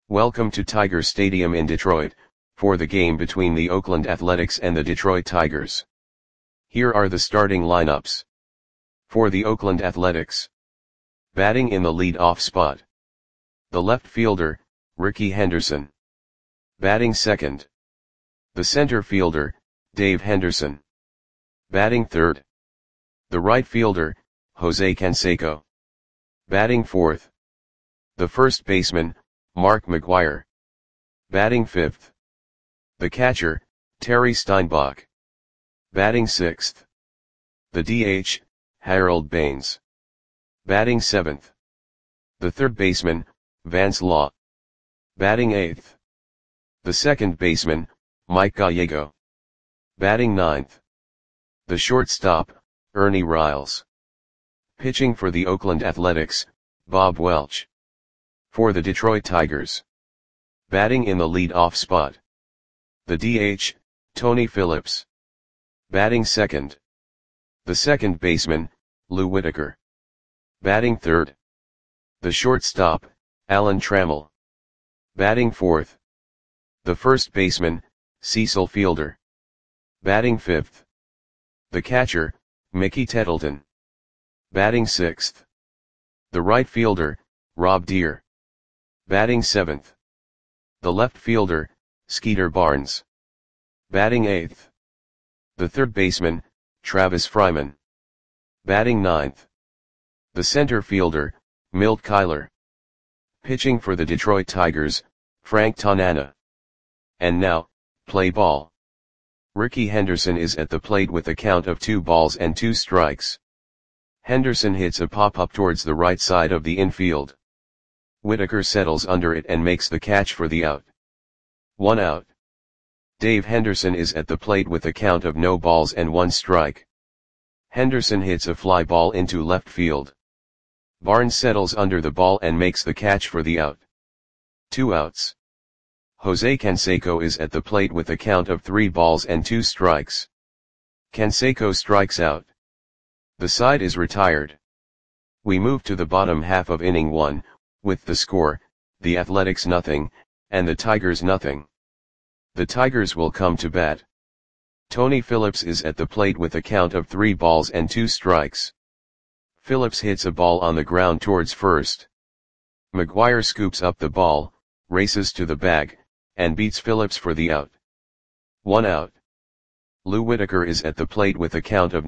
Welcome to Tiger Stadium in Detroit, for the game between the Oakland Athletics and the Detroit Tigers. Here are the starting lineups. For the Oakland Athletics. Batting in the lead-off spot. The left fielder, Rickey Henderson. Batting second. The center fielder, Dave Henderson. Batting third. The right fielder, Jose Canseco. Batting fourth. The first baseman, Mark McGwire. Batting fifth. The catcher, Terry Steinbach. Batting sixth. The DH, Harold Baines. Batting seventh. The third baseman, Vance Law. Batting eighth. The second baseman, Mike Gallego. Batting ninth. The shortstop, Ernie Riles. Pitching for the Oakland Athletics, Bob Welch. For the Detroit Tigers. Batting in the lead-off spot. The DH, Tony Phillips. Batting second. The second baseman, Lou Whitaker. Batting third. The shortstop, Alan Trammell. Batting fourth. The first baseman, Cecil Fielder. Batting fifth. The catcher, Mickey Tettleton. Batting sixth. The right fielder, Rob Deere. Batting seventh. The left fielder, Skeeter Barnes. Batting eighth. The third baseman, Travis Fryman. Batting ninth. The center fielder, Milt Kyler. Pitching for the Detroit Tigers, Frank Tanana. And now, play ball. Rickey Henderson is at the plate with a count of 2-2. Henderson hits a pop-up towards the right side of the infield. Whitaker settles under it and makes the catch for the out. 1 out. Dave Henderson is at the plate with a count of 0-1. Henderson hits a fly ball into left field. Barnes settles under the ball and makes the catch for the out. 2 outs. Jose Canseco is at the plate with a count of 3-2. Canseco strikes out. The side is retired. We move to the bottom half of inning 1, with the score, the Athletics 0, and the Tigers 0. The Tigers will come to bat. Tony Phillips is at the plate with a count of 3-2. Phillips hits a ball on the ground towards first. McGwire scoops up the ball, races to the bag, and beats Phillips for the out. 1 out. Lou Whitaker is at the plate with a count of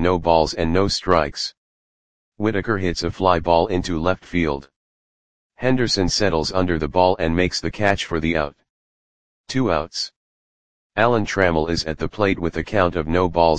0-0. Whitaker hits a fly ball into left field. Henderson settles under the ball and makes the catch for the out. 2 outs. Alan Trammell is at the plate with a count of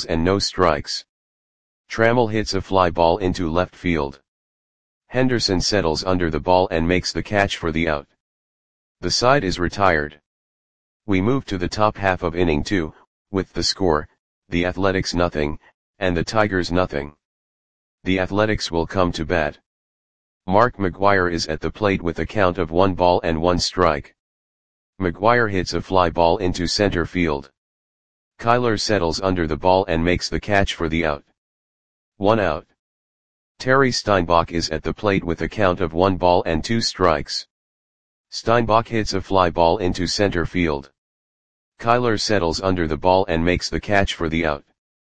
0-0. Trammell hits a fly ball into left field. Henderson settles under the ball and makes the catch for the out. The side is retired. We move to the top half of inning 2, with the score, the Athletics 0, and the Tigers 0. The Athletics will come to bat. Mark McGwire is at the plate with a count of 1-1. McGwire hits a fly ball into center field. Kyler settles under the ball and makes the catch for the out. 1 out. Terry Steinbach is at the plate with a count of 1-2. Steinbach hits a fly ball into center field. Kyler settles under the ball and makes the catch for the out.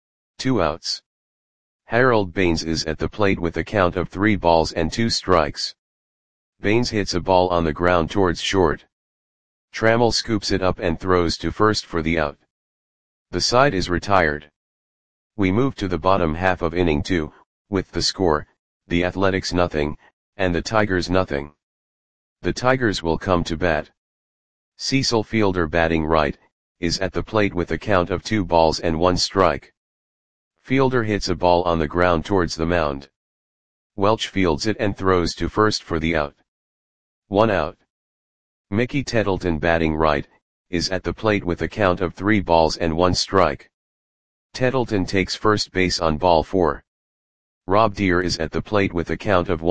2 outs. Harold Baines is at the plate with a count of 3-2. Baines hits a ball on the ground towards short. Trammell scoops it up and throws to first for the out. The side is retired. We move to the bottom half of inning 2, with the score, the Athletics 0, and the Tigers 0. The Tigers will come to bat. Cecil Fielder, batting right, is at the plate with a count of 2-1. Fielder hits a ball on the ground towards the mound. Welch fields it and throws to first for the out. 1 out. Mickey Tettleton, batting right, is at the plate with a count of 3-1. Tettleton takes first base on ball 4. Rob Deere is at the plate with a count of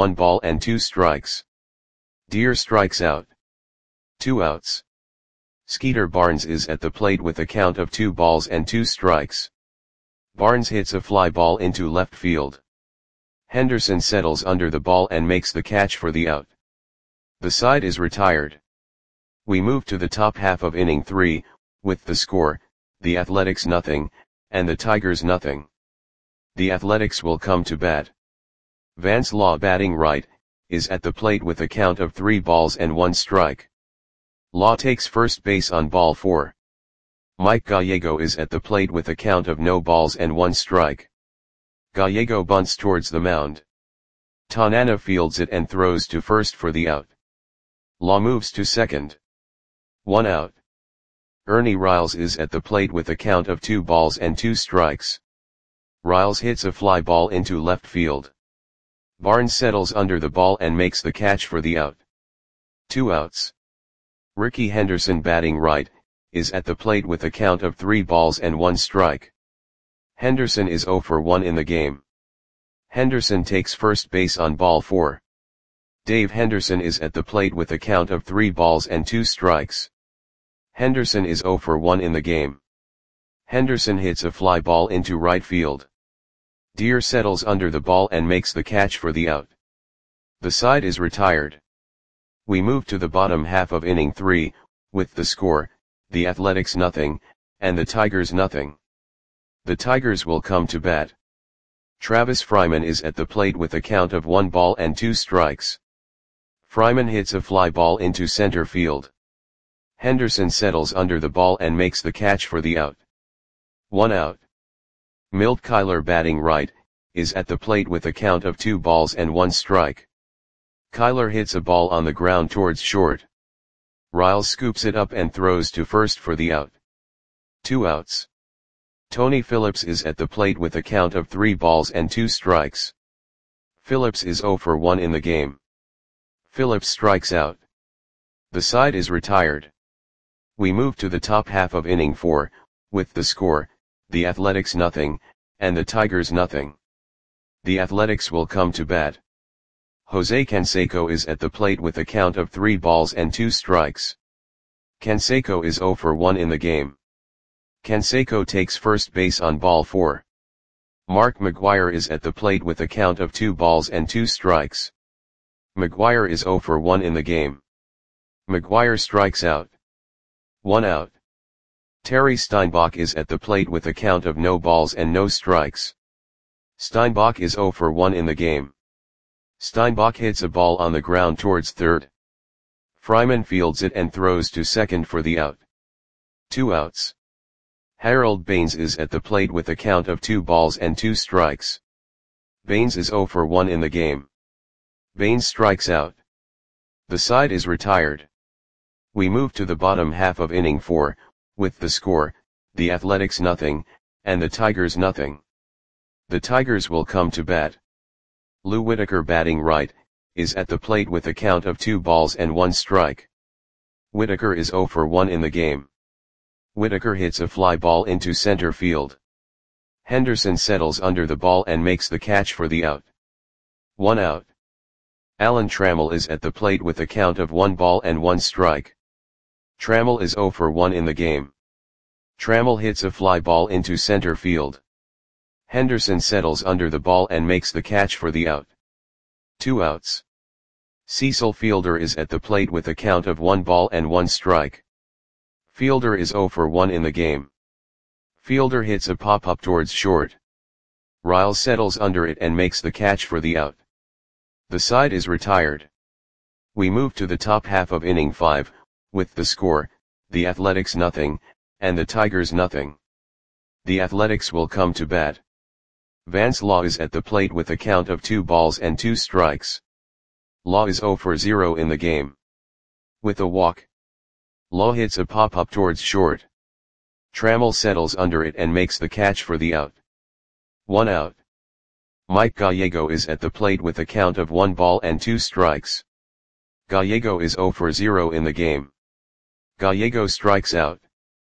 1-2. Deere strikes out. 2 outs. Skeeter Barnes is at the plate with a count of 2-2. Barnes hits a fly ball into left field. Henderson settles under the ball and makes the catch for the out. The side is retired. We move to the top half of inning 3, with the score, the Athletics nothing, and the Tigers nothing. The Athletics will come to bat. Vance Law batting right, is at the plate with a count of 3 balls and 1 strike. Law takes first base on ball 4. Mike Gallego is at the plate with a count of no balls and 1 strike. Gallego bunts towards the mound. Tanana fields it and throws to first for the out. Law moves to second. 1 out. Ernie Riles is at the plate with a count of 2 balls and 2 strikes. Riles hits a fly ball into left field. Barnes settles under the ball and makes the catch for the out. 2 outs. Ricky Henderson batting right, is at the plate with a count of 3 balls and 1 strike. Henderson is 0 for 1 in the game. Henderson takes first base on ball 4. Dave Henderson is at the plate with a count of 3 balls and 2 strikes. Henderson is 0 for 1 in the game. Henderson hits a fly ball into right field. Deer settles under the ball and makes the catch for the out. The side is retired. We move to the bottom half of inning 3, with the score, the Athletics nothing, and the Tigers nothing. The Tigers will come to bat. Travis Fryman is at the plate with a count of 1 ball and 2 strikes. Fryman hits a fly ball into center field. Henderson settles under the ball and makes the catch for the out. 1 out. Milt Kyler batting right, is at the plate with a count of 2 balls and 1 strike. Kyler hits a ball on the ground towards short. Riles scoops it up and throws to first for the out. 2 outs. Tony Phillips is at the plate with a count of 3 balls and 2 strikes. Phillips is 0 for 1 in the game. Phillips strikes out. The side is retired. We move to the top half of inning 4, with the score, the Athletics nothing, and the Tigers nothing. The Athletics will come to bat. Jose Canseco is at the plate with a count of 3 balls and 2 strikes. Canseco is 0 for 1 in the game. Canseco takes first base on ball 4. Mark McGwire is at the plate with a count of 2 balls and 2 strikes. McGwire is 0 for 1 in the game. McGwire strikes out. 1 out. Terry Steinbach is at the plate with a count of no balls and no strikes. Steinbach is 0 for 1 in the game. Steinbach hits a ball on the ground towards third. Fryman fields it and throws to second for the out. 2 outs. Harold Baines is at the plate with a count of 2 balls and 2 strikes. Baines is 0 for 1 in the game. Baines strikes out. The side is retired. We move to the bottom half of inning 4, with the score, the Athletics nothing, and the Tigers nothing. The Tigers will come to bat. Lou Whitaker batting right, is at the plate with a count of 2 balls and 1 strike. Whitaker is 0 for 1 in the game. Whitaker hits a fly ball into center field. Henderson settles under the ball and makes the catch for the out. 1 out. Alan Trammell is at the plate with a count of 1 ball and 1 strike. Trammell is 0 for 1 in the game. Trammell hits a fly ball into center field. Henderson settles under the ball and makes the catch for the out. 2 outs. Cecil Fielder is at the plate with a count of 1 ball and 1 strike. Fielder is 0 for 1 in the game. Fielder hits a pop-up towards short. Riles settles under it and makes the catch for the out. The side is retired. We move to the top half of inning 5, with the score, the Athletics nothing, and the Tigers nothing. The Athletics will come to bat. Vance Law is at the plate with a count of 2 balls and 2 strikes. Law is 0 for 0 in the game. With a walk. Law hits a pop-up towards short. Trammell settles under it and makes the catch for the out. 1 out. Mike Gallego is at the plate with a count of 1 ball and 2 strikes. Gallego is 0 for 0 in the game. Gallego strikes out.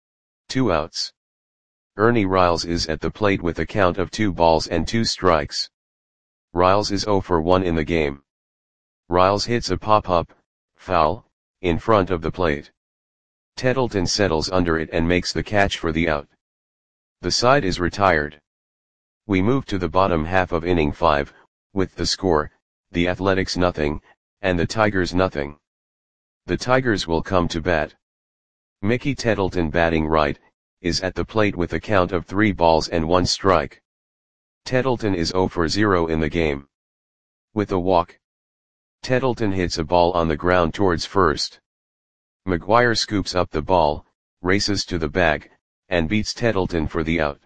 2 outs. Ernie Riles is at the plate with a count of 2 balls and 2 strikes. Riles is 0 for 1 in the game. Riles hits a pop-up, foul, in front of the plate. Tettleton settles under it and makes the catch for the out. The side is retired. We move to the bottom half of inning 5, with the score, the Athletics nothing, and the Tigers nothing. The Tigers will come to bat. Mickey Tettleton batting right, is at the plate with a count of 3 balls and 1 strike. Tettleton is 0 for 0 in the game. With a walk, Tettleton hits a ball on the ground towards first. McGuire scoops up the ball, races to the bag, and beats Tettleton for the out.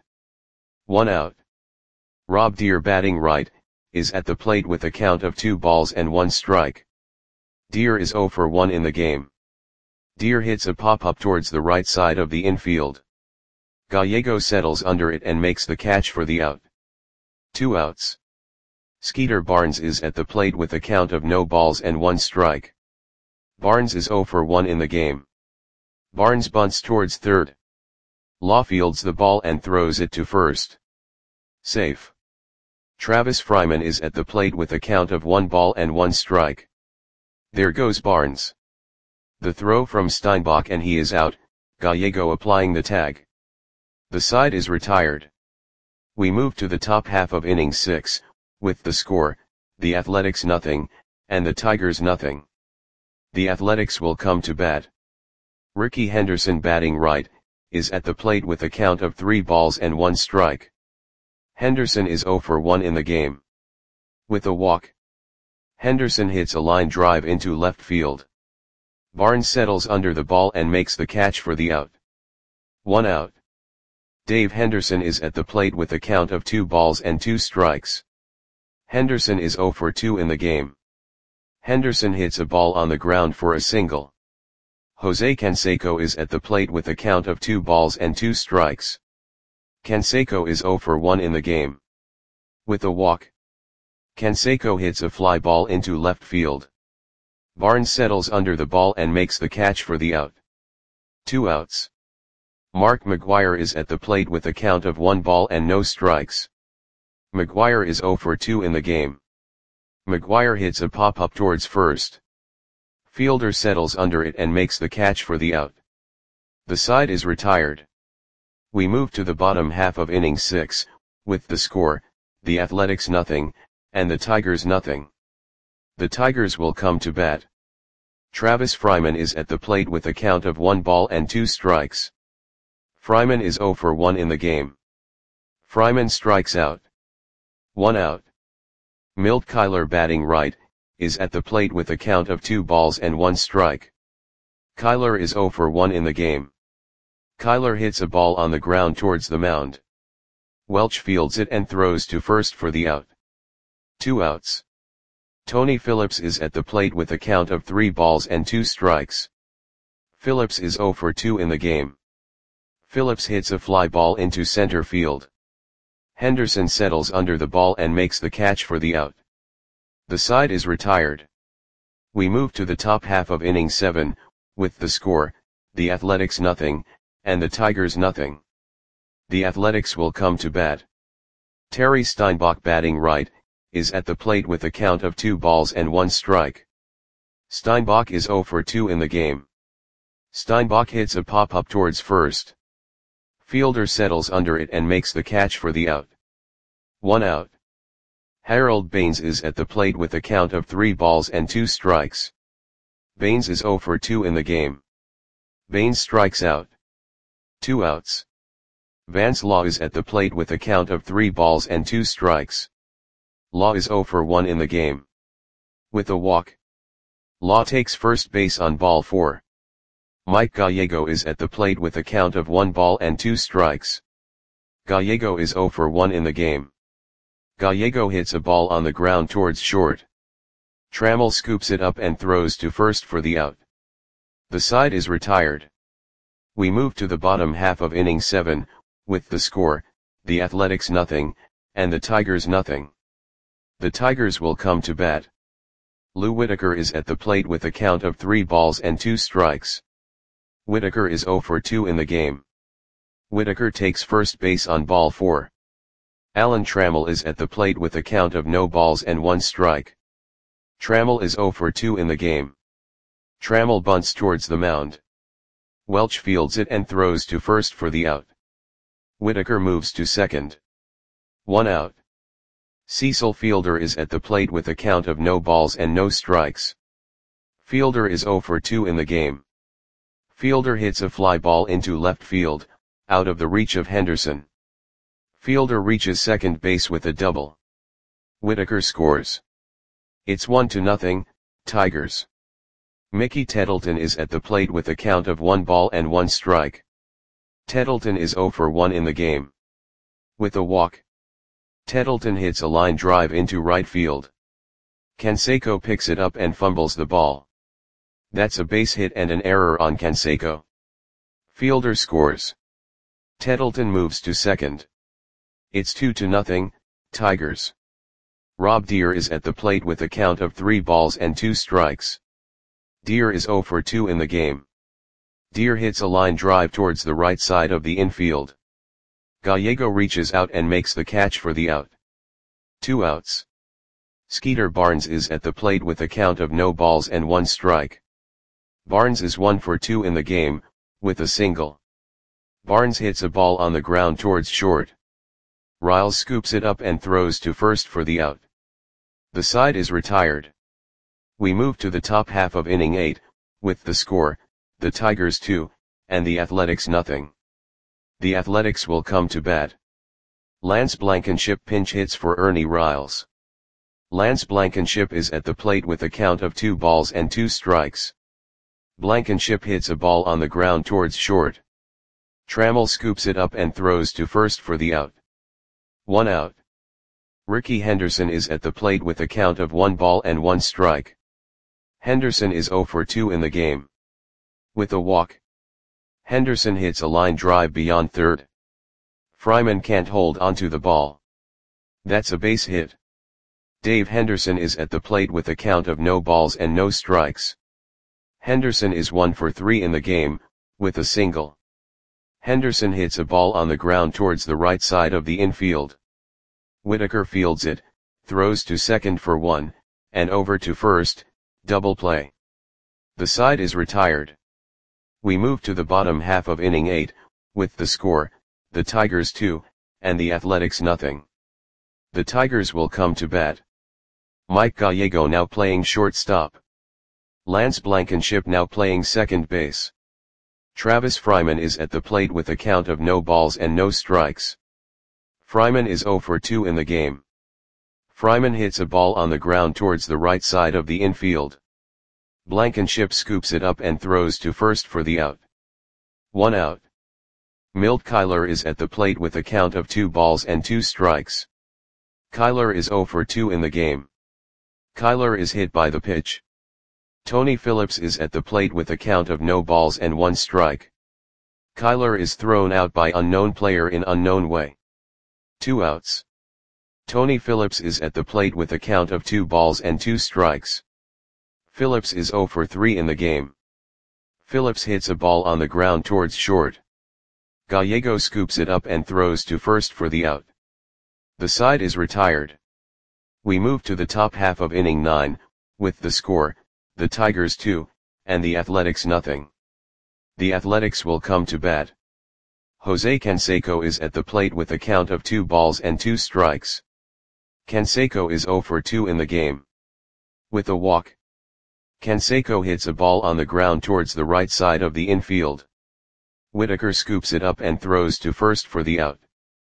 1 out. Rob Deere batting right, is at the plate with a count of 2 balls and 1 strike. Deere is 0 for 1 in the game. Deere hits a pop-up towards the right side of the infield. Gallego settles under it and makes the catch for the out. 2 outs. Skeeter Barnes is at the plate with a count of no balls and 1 strike. Barnes is 0 for 1 in the game. Barnes bunts towards third. Law fields the ball and throws it to first. Safe. Travis Fryman is at the plate with a count of 1 ball and 1 strike. There goes Barnes. The throw from Steinbach and he is out, Gallego applying the tag. The side is retired. We move to the top half of inning 6, with the score, the Athletics 0, and the Tigers 0. The Athletics will come to bat. Ricky Henderson batting right, is at the plate with a count of 3 balls and 1 strike. Henderson is 0 for 1 in the game. With a walk, Henderson hits a line drive into left field. Barnes settles under the ball and makes the catch for the out. 1 out. Dave Henderson is at the plate with a count of 2 balls and 2 strikes. Henderson is 0 for 2 in the game. Henderson hits a ball on the ground for a single. Jose Canseco is at the plate with a count of 2 balls and 2 strikes. Canseco is 0 for 1 in the game. With a walk, Canseco hits a fly ball into left field. Barnes settles under the ball and makes the catch for the out. 2 outs. Mark McGuire is at the plate with a count of 1 ball and no strikes. McGuire is 0 for 2 in the game. McGuire hits a pop-up towards first. Fielder settles under it and makes the catch for the out. The side is retired. We move to the bottom half of inning 6, with the score, the Athletics 0, and the Tigers 0. The Tigers will come to bat. Travis Fryman is at the plate with a count of 1 ball and 2 strikes. Fryman is 0 for 1 in the game. Fryman strikes out. 1 out. Milt Kyler batting right, is at the plate with a count of 2 balls and 1 strike. Kyler is 0 for 1 in the game. Kyler hits a ball on the ground towards the mound. Welch fields it and throws to first for the out. 2 outs. Tony Phillips is at the plate with a count of 3 balls and 2 strikes. Phillips is 0 for 2 in the game. Phillips hits a fly ball into center field. Henderson settles under the ball and makes the catch for the out. The side is retired. We move to the top half of inning 7, with the score, the Athletics 0, and the Tigers 0. The Athletics will come to bat. Terry Steinbach batting right, is at the plate with a count of 2 balls and 1 strike. Steinbach is 0 for 2 in the game. Steinbach hits a pop-up towards first. Fielder settles under it and makes the catch for the out. 1 out. Harold Baines is at the plate with a count of 3 balls and 2 strikes. Baines is 0 for 2 in the game. Baines strikes out. 2 outs. Vance Law is at the plate with a count of 3 balls and 2 strikes. Law is 0 for 1 in the game. With a walk, Law takes first base on ball 4. Mike Gallego is at the plate with a count of 1 ball and 2 strikes. Gallego is 0 for 1 in the game. Gallego hits a ball on the ground towards short. Trammell scoops it up and throws to first for the out. The side is retired. We move to the bottom half of inning 7, with the score, the Athletics 0, and the Tigers 0. The Tigers will come to bat. Lou Whitaker is at the plate with a count of 3 balls and 2 strikes. Whitaker is 0 for 2 in the game. Whitaker takes first base on ball 4. Alan Trammell is at the plate with a count of no balls and 1 strike. Trammell is 0 for 2 in the game. Trammell bunts towards the mound. Welch fields it and throws to first for the out. Whitaker moves to second. 1 out. Cecil Fielder is at the plate with a count of no balls and no strikes. Fielder is 0 for 2 in the game. Fielder hits a fly ball into left field, out of the reach of Henderson. Fielder reaches second base with a double. Whitaker scores. It's 1-0, Tigers. Mickey Tettleton is at the plate with a count of 1 ball and 1 strike. Tettleton is 0 for 1 in the game. With a walk, Tettleton hits a line drive into right field. Canseco picks it up and fumbles the ball. That's a base hit and an error on Canseco. Fielder scores. Tettleton moves to second. It's 2-0, Tigers. Rob Deer is at the plate with a count of 3 balls and 2 strikes. Deer is 0 for 2 in the game. Deer hits a line drive towards the right side of the infield. Gallego reaches out and makes the catch for the out. 2 outs. Skeeter Barnes is at the plate with a count of no balls and 1 strike. Barnes is 1 for 2 in the game, with a single. Barnes hits a ball on the ground towards short. Riles scoops it up and throws to first for the out. The side is retired. We move to the top half of inning 8, with the score, the Tigers 2, and the Athletics 0. The Athletics will come to bat. Lance Blankenship pinch hits for Ernie Riles. Lance Blankenship is at the plate with a count of 2 balls and 2 strikes. Blankenship hits a ball on the ground towards short. Trammell scoops it up and throws to first for the out. 1 out. Ricky Henderson is at the plate with a count of 1 ball and 1 strike. Henderson is 0 for 2 in the game. With a walk, Henderson hits a line drive beyond third. Fryman can't hold onto the ball. That's a base hit. Dave Henderson is at the plate with a count of no balls and no strikes. Henderson is 1 for 3 in the game, with a single. Henderson hits a ball on the ground towards the right side of the infield. Whitaker fields it, throws to second for 1, and over to first, double play. The side is retired. We move to the bottom half of inning 8, with the score, the Tigers 2, and the Athletics 0. The Tigers will come to bat. Mike Gallego now playing shortstop. Lance Blankenship now playing second base. Travis Fryman is at the plate with a count of no balls and no strikes. Fryman is 0 for 2 in the game. Fryman hits a ball on the ground towards the right side of the infield. Blankenship scoops it up and throws to first for the out. 1 out. Milt Kyler is at the plate with a count of 2 balls and 2 strikes. Kyler is 0 for 2 in the game. Kyler is hit by the pitch. Tony Phillips is at the plate with a count of no balls and 1 strike. Kyler is thrown out by unknown player in unknown way. 2 outs. Tony Phillips is at the plate with a count of 2 balls and 2 strikes. Phillips is 0 for 3 in the game. Phillips hits a ball on the ground towards short. Gallego scoops it up and throws to first for the out. The side is retired. We move to the top half of inning 9, with the score, the Tigers 2, and the Athletics 0. The Athletics will come to bat. Jose Canseco is at the plate with a count of 2 balls and 2 strikes. Canseco is 0 for 2 in the game. With a walk, Canseco hits a ball on the ground towards the right side of the infield. Whitaker scoops it up and throws to first for the out.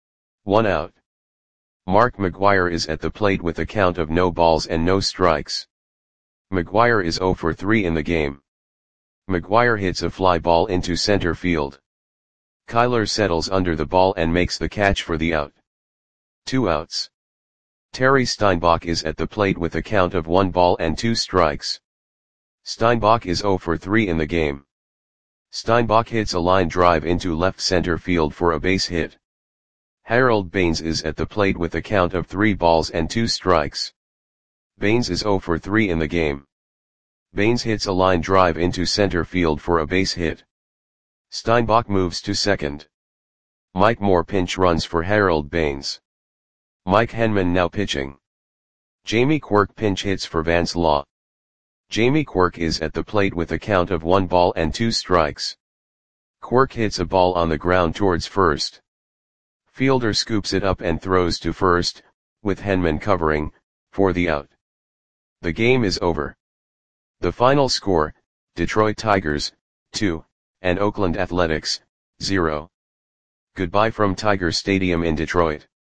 1 out. Mark McGwire is at the plate with a count of no balls and no strikes. McGwire is 0 for 3 in the game. McGwire hits a fly ball into center field. Kyler settles under the ball and makes the catch for the out. 2 outs. Terry Steinbach is at the plate with a count of 1 ball and 2 strikes. Steinbach is 0 for 3 in the game. Steinbach hits a line drive into left center field for a base hit. Harold Baines is at the plate with a count of 3 balls and 2 strikes. Baines is 0 for 3 in the game. Baines hits a line drive into center field for a base hit. Steinbach moves to second. Mike Moore pinch runs for Harold Baines. Mike Henman now pitching. Jamie Quirk pinch hits for Vance Law. Jamie Quirk is at the plate with a count of 1 ball and 2 strikes. Quirk hits a ball on the ground towards first. Fielder scoops it up and throws to first, with Henman covering, for the out. The game is over. The final score, Detroit Tigers, 2, and Oakland Athletics, 0. Goodbye from Tiger Stadium in Detroit.